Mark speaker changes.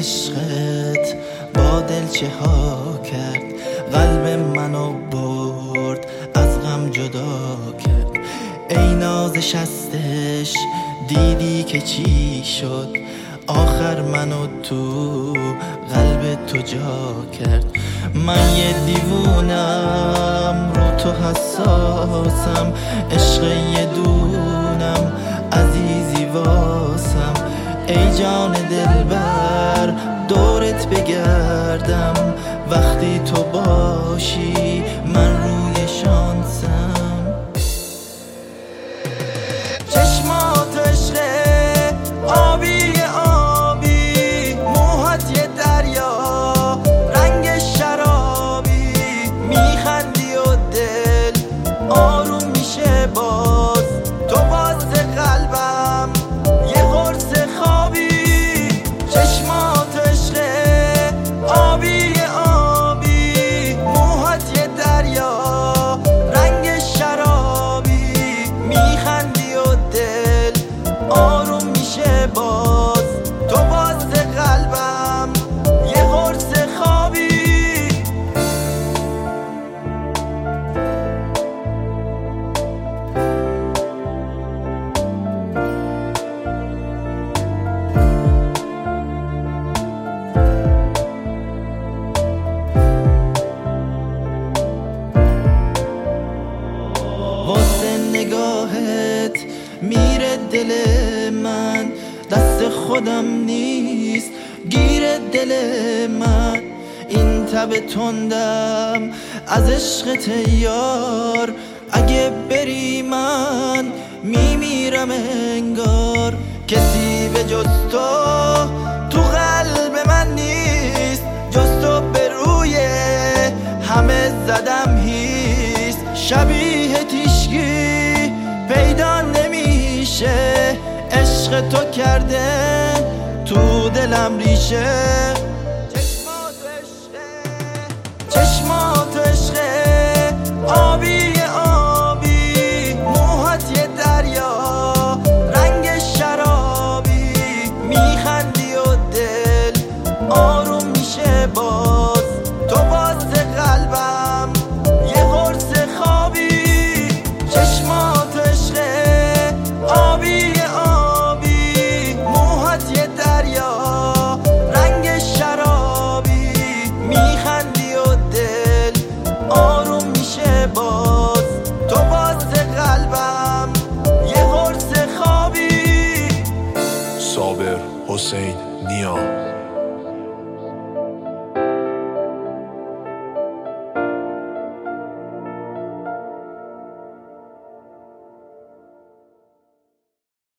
Speaker 1: عشقت با دلچه ها کرد، قلب منو برد از غم جدا کرد. ای نازش هستش دیدی که چی شد، آخر منو تو قلب تو جا کرد. من یه دیوونم رو تو حساسم، عشق یه دونم عزیزی واسم. ای جان دلبر دورت بگردم، وقتی تو باشی من روی شانسم. چشمات عشق آبی آبی، موهات یه دریا رنگ شرابی، میخندی و دل آروم میشه باز، تو باز قلبم یه قرص خوابی. چشمات عشق آبی آبی، موهات یه دریا رنگ شرابی، میخندی و دل آروم میشه باز، تو باز قلبم یه قرص خوابی. واسه نگاهت میره دل من، دست خودم نیست گیر دل من. این تب تندم از عشقت یار، اگه بری من میمیرم انگار. کسی به جز تو قلب من نیست، جز تو به روی همه زدم هیست. شبیه تیشگی پیدا نمیشه، عشق تو کرده تو دلم ریشه.